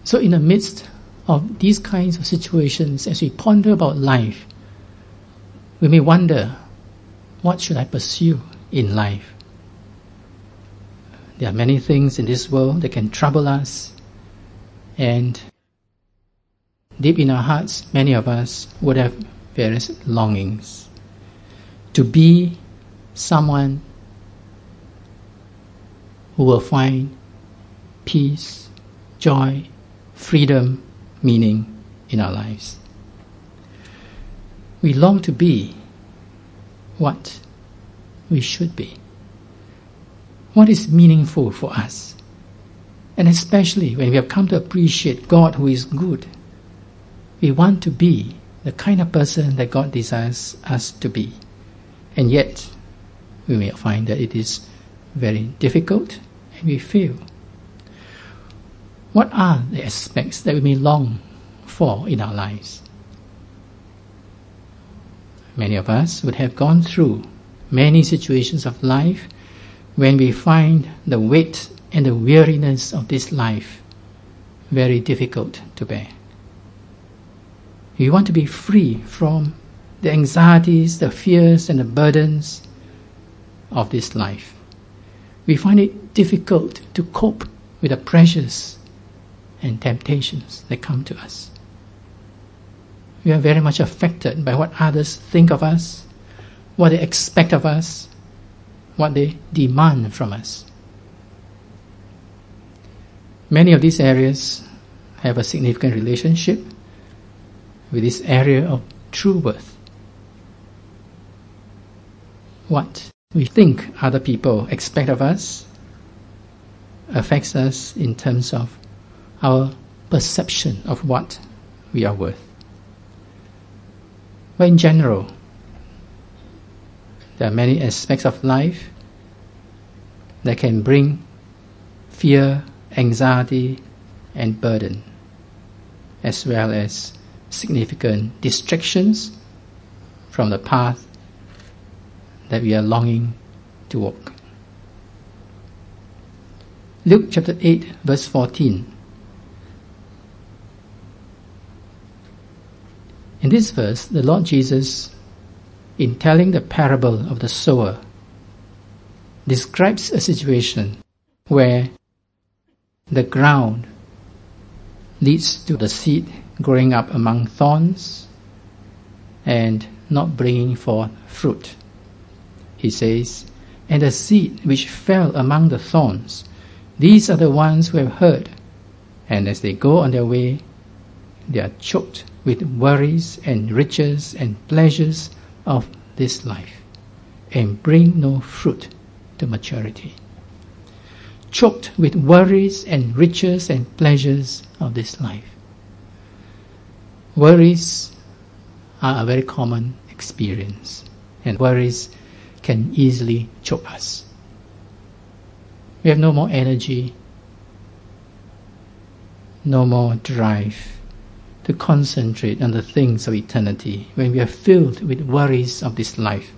So in the midst of these kinds of situations, as we ponder about life, we may wonder, what should I pursue in life? There are many things in this world that can trouble us, and deep in our hearts, many of us would have various longings to be someone who will find peace, joy, freedom, meaning in our lives. We long to be what we should be. What is meaningful for us? And especially when we have come to appreciate God who is good, we want to be the kind of person that God desires us to be. And yet, we may find that it is very difficult and we fail. What are the aspects that we may long for in our lives? Many of us would have gone through many situations of life when we find the weight and the weariness of this life very difficult to bear. We want to be free from the anxieties, the fears, and the burdens of this life. We find it difficult to cope with the pressures and temptations that come to us. We are very much affected by what others think of us, what they expect of us, what they demand from us. Many of these areas have a significant relationship with this area of true worth. What we think other people expect of us affects us in terms of our perception of what we are worth. But in general, there are many aspects of life that can bring fear, anxiety, and burden, as well as significant distractions from the path that we are longing to walk. Luke chapter 8, verse 14. In this verse, the Lord Jesus, in telling the parable of the sower, describes a situation where the ground leads to the seed growing up among thorns and not bringing forth fruit. He says, "And the seed which fell among the thorns, these are the ones who have heard, and as they go on their way, they are choked with worries and riches and pleasures of this life, and bring no fruit to maturity." Choked with worries and riches and pleasures of this life. Worries are a very common experience, and worries can easily choke us. We have no more energy, no more drive to concentrate on the things of eternity when we are filled with worries of this life.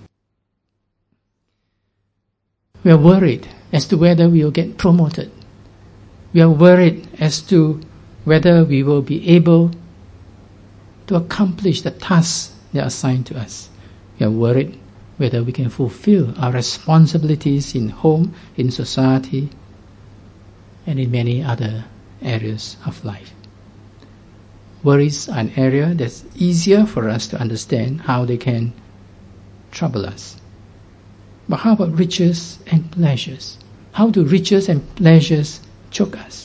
We are worried as to whether we will get promoted. We are worried as to whether we will be able to accomplish the tasks that are assigned to us. We are worried whether we can fulfill our responsibilities in home, in society, and in many other areas of life. Worries are an area that's easier for us to understand how they can trouble us. But how about riches and pleasures? How do riches and pleasures choke us?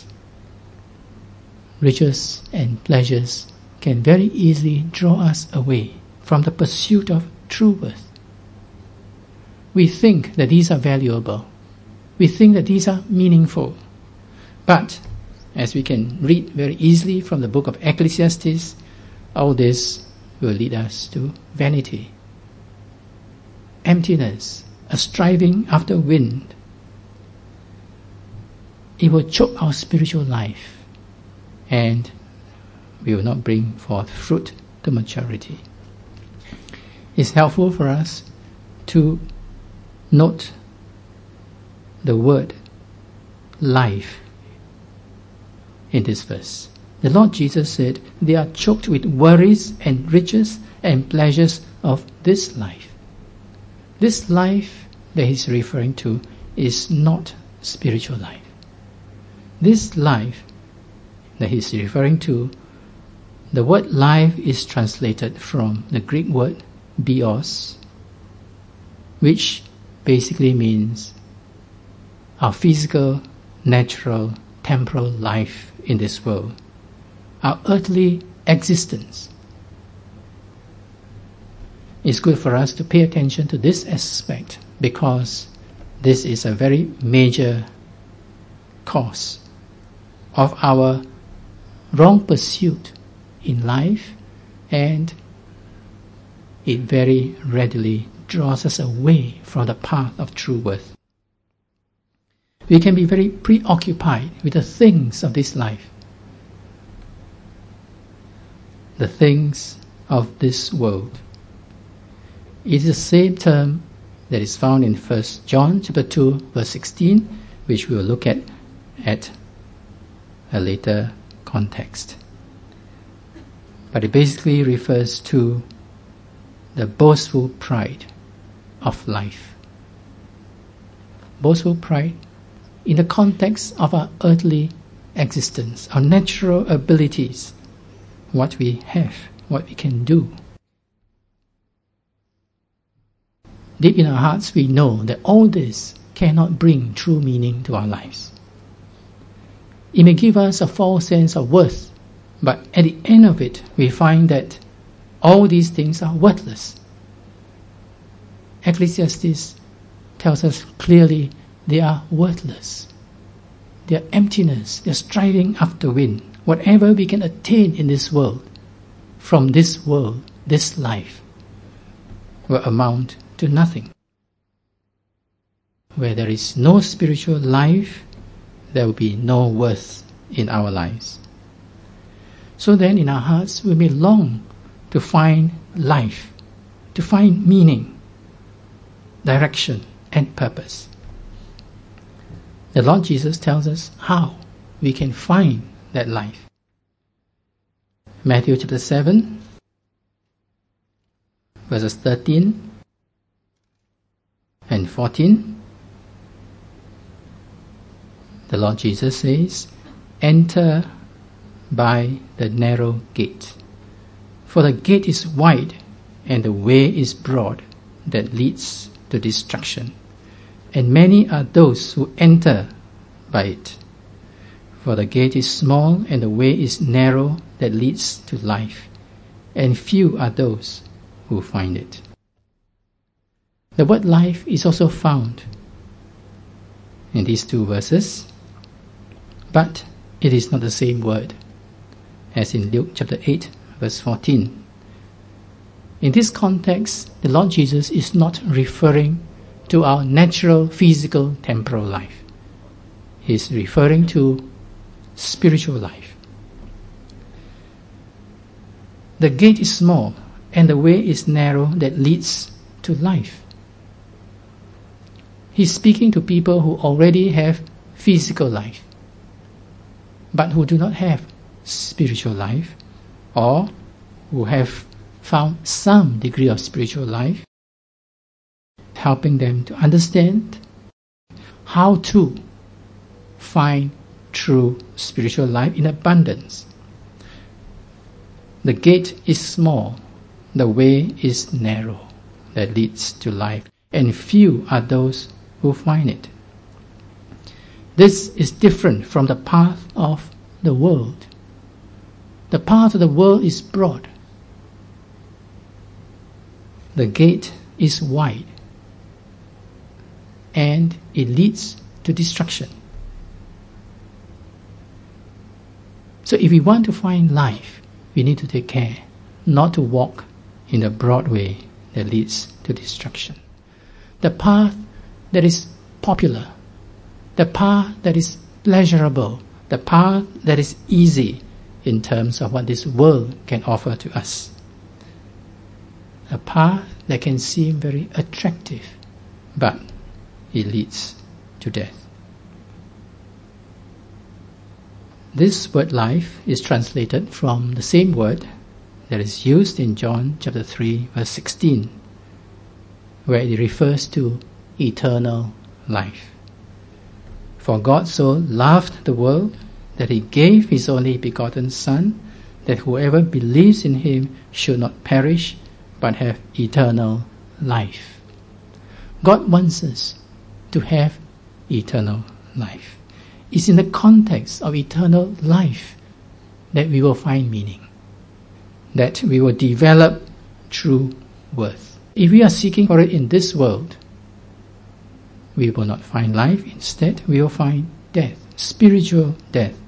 Riches and pleasures can very easily draw us away from the pursuit of true worth. We think that these are valuable. We think that these are meaningful. But, as we can read very easily from the book of Ecclesiastes, all this will lead us to vanity, emptiness, a striving after wind. It will choke our spiritual life, and we will not bring forth fruit to maturity. It's helpful for us to note the word life in this verse. The Lord Jesus said, they are choked with worries and riches and pleasures of this life. This life that he's referring to is not spiritual life. This life that he's referring to, the word life is translated from the Greek word bios, which basically means our physical, natural, temporal life in this world, our earthly existence. It's good for us to pay attention to this aspect because this is a very major cause of our wrong pursuit in life, and it very readily draws us away from the path of true worth. We can be very preoccupied with the things of this life, the things of this world. It is the same term that is found in 1 John chapter 2, verse 16, which we will look at a later context. But it basically refers to the boastful pride of life. Boastful pride in the context of our earthly existence, our natural abilities, what we have, what we can do. Deep in our hearts we know that all this cannot bring true meaning to our lives. It may give us a false sense of worth, but at the end of it we find that all these things are worthless. Ecclesiastes tells us clearly they are worthless. They are emptiness, they are striving after wind. Whatever we can attain in this world, from this world, this life, will amount to nothing. Where there is no spiritual life, there will be no worth in our lives. So then in our hearts we may long to find life, to find meaning, direction and purpose. The Lord Jesus tells us how we can find that life. Matthew chapter 7, verses 13 and 14. The Lord Jesus says, "Enter by the narrow gate. For the gate is wide and the way is broad that leads to destruction, and many are those who enter by it. For the gate is small and the way is narrow that leads to life, and few are those who find it." The word life is also found in these two verses, but it is not the same word as in Luke chapter 8, verse 14. In this context, the Lord Jesus is not referring to our natural, physical, temporal life. He is referring to spiritual life. The gate is small and the way is narrow that leads to life. He's speaking to people who already have physical life, but who do not have spiritual life, or who have found some degree of spiritual life, helping them to understand how to find true spiritual life in abundance. The gate is small, the way is narrow that leads to life, and few are those who find it. This is different from the path of the world. The path of the world is broad. The gate is wide, and it leads to destruction. So if we want to find life, we need to take care not to walk in the broad way that leads to destruction. The path that is popular, the path that is pleasurable, the path that is easy in terms of what this world can offer to us. A path that can seem very attractive, but it leads to death. This word life is translated from the same word that is used in John chapter 3 verse 16, where it refers to eternal life. For God so loved the world that he gave his only begotten Son, that whoever believes in him should not perish but have eternal life. God wants us to have eternal life. It's in the context of eternal life that we will find meaning, that we will develop true worth. If we are seeking for it in this world, we will not find life. Instead, we will find death, spiritual death.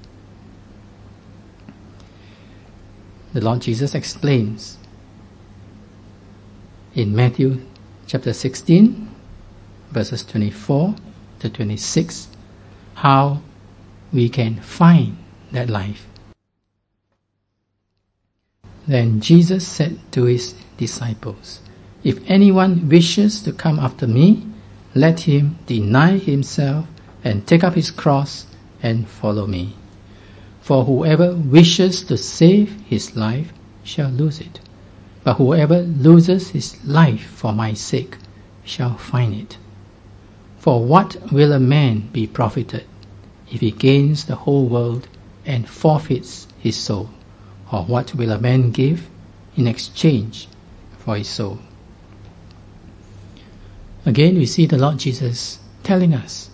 The Lord Jesus explains in Matthew chapter 16, verses 24 to 26, how we can find that life. Then Jesus said to his disciples, "If anyone wishes to come after me, let him deny himself and take up his cross and follow me. For whoever wishes to save his life shall lose it, but whoever loses his life for my sake shall find it. For what will a man be profited if he gains the whole world and forfeits his soul? Or what will a man give in exchange for his soul?" Again, we see the Lord Jesus telling us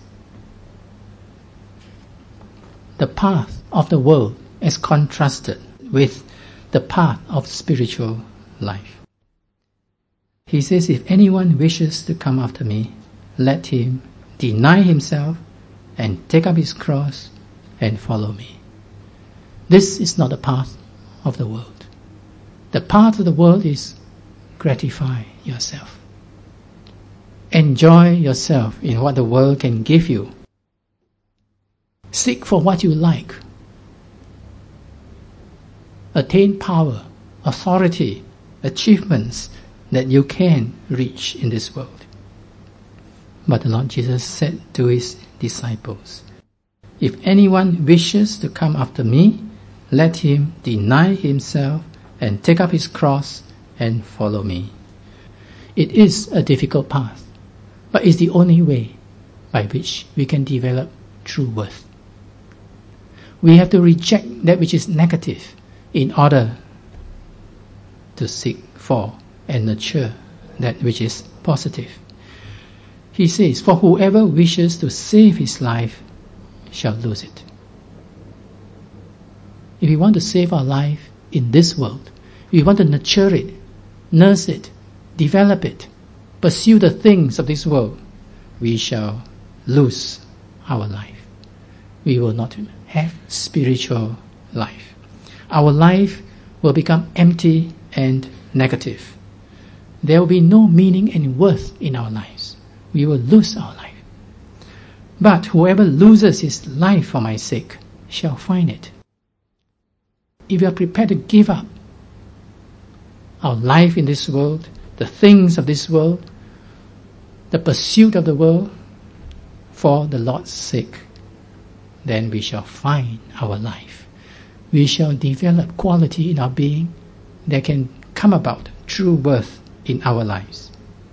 the path of the world as contrasted with the path of spiritual life. He says, "If anyone wishes to come after me, let him deny himself and take up his cross and follow me." This is not the path of the world. The path of the world is gratify yourself. Enjoy yourself in what the world can give you. Seek for what you like. Attain power, authority, achievements that you can reach in this world. But the Lord Jesus said to his disciples, "If anyone wishes to come after me, let him deny himself and take up his cross and follow me." It is a difficult path, but it's the only way by which we can develop true worth. We have to reject that which is negative in order to seek for and nurture that which is positive. He says, "For whoever wishes to save his life shall lose it." If we want to save our life in this world, we want to nurture it, nurse it, develop it, pursue the things of this world, we shall lose our life. We will not have spiritual life. Our life will become empty and negative. There will be no meaning and worth in our lives. We will lose our life. But whoever loses his life for my sake shall find it. If we are prepared to give up our life in this world, the things of this world, the pursuit of the world, for the Lord's sake, then we shall find our life. We shall develop quality in our being that can come about true worth in our lives.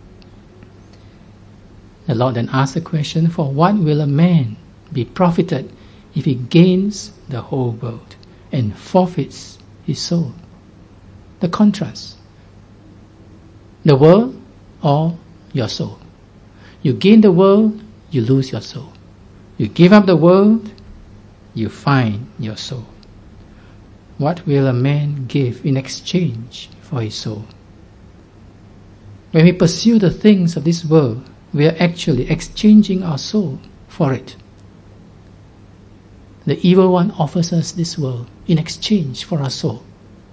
The Lord then asked the question, "For what will a man be profited if he gains the whole world and forfeits his soul?" The contrast. The world or your soul. You gain the world, you lose your soul. You give up the world, you find your soul. What will a man give in exchange for his soul? When we pursue the things of this world, we are actually exchanging our soul for it. The evil one offers us this world in exchange for our soul.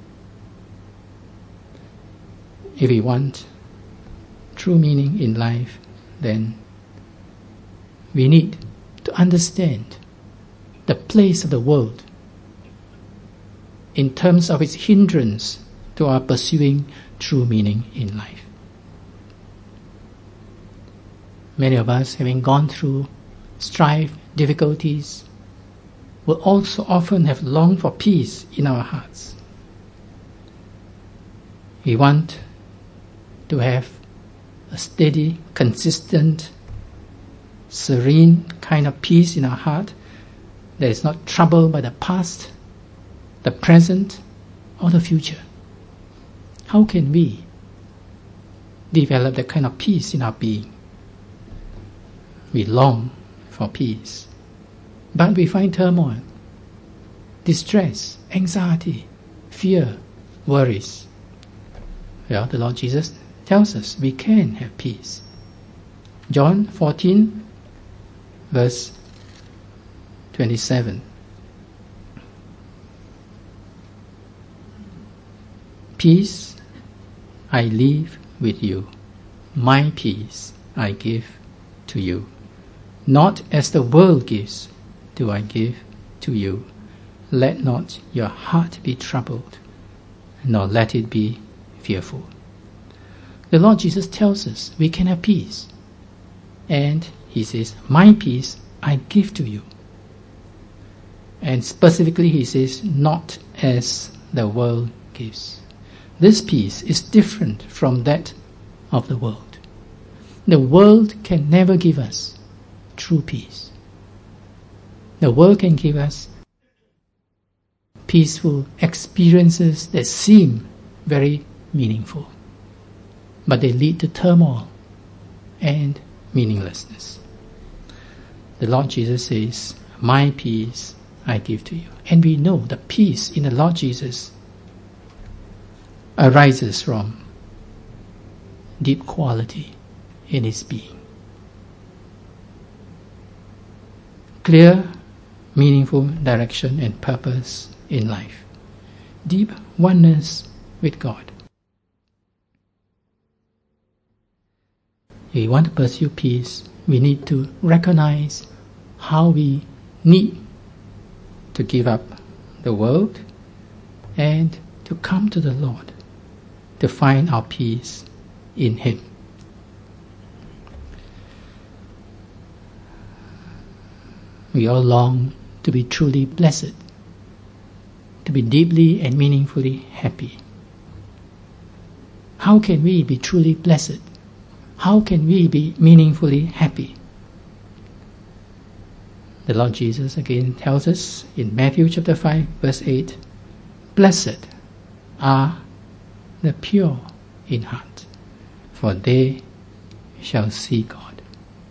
If we want true meaning in life, then we need to understand the place of the world in terms of its hindrance to our pursuing true meaning in life. Many of us, having gone through strife, difficulties, will also often have longed for peace in our hearts. We want to have a steady, consistent, serene kind of peace in our heart that is not troubled by the past, the present, or the future. How can we develop that kind of peace in our being? We long for peace, but we find turmoil, distress, anxiety, fear, worries. Well, the Lord Jesus tells us we can have peace. John 14, verse 27. Peace I leave with you, my peace I give to you. Not as the world gives, do I give to you. Let not your heart be troubled, nor let it be fearful. The Lord Jesus tells us we can have peace. And He says, my peace I give to you. And specifically He says, not as the world gives. This peace is different from that of the world. The world can never give us true peace. The world can give us peaceful experiences that seem very meaningful, but they lead to turmoil and meaninglessness. The Lord Jesus says, my peace I give to you. And we know the peace in the Lord Jesus arises from deep quality in His being. Clear, meaningful direction and purpose in life. Deep oneness with God. If we want to pursue peace, we need to recognize how we need to give up the world and to come to the Lord to find our peace in Him. We all long to be truly blessed, to be deeply and meaningfully happy. How can we be truly blessed? How can we be meaningfully happy? The Lord Jesus again tells us in Matthew chapter 5, verse 8, blessed are the pure in heart, for they shall see God.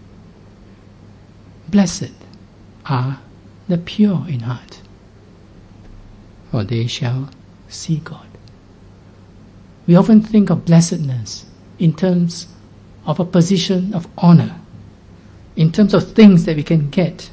Blessed are the pure in heart, for they shall see God. We often think of blessedness in terms of a position of honor, in terms of things that we can get.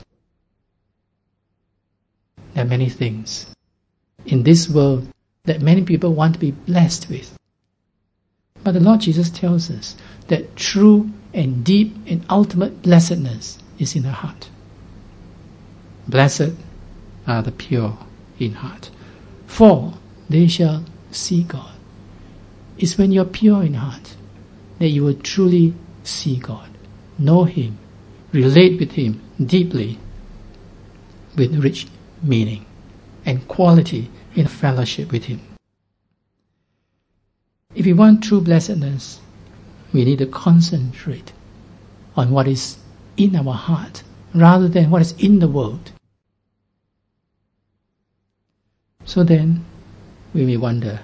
There are many things in this world that many people want to be blessed with. But the Lord Jesus tells us that true and deep and ultimate blessedness is in the heart. Blessed are the pure in heart, for they shall see God. It's when you're pure in heart that you will truly see God, know Him, relate with Him deeply with rich meaning and quality in fellowship with Him. If we want true blessedness, we need to concentrate on what is in our heart rather than what is in the world. So then, we may wonder,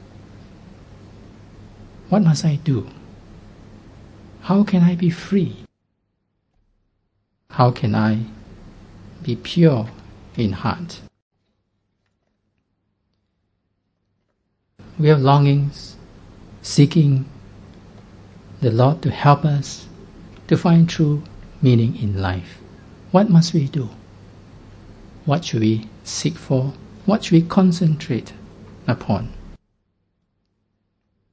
what must I do? How can I be free? How can I be pure in heart? We have longings, seeking the Lord to help us to find true meaning in life. What must we do? What should we seek for? What should we concentrate upon?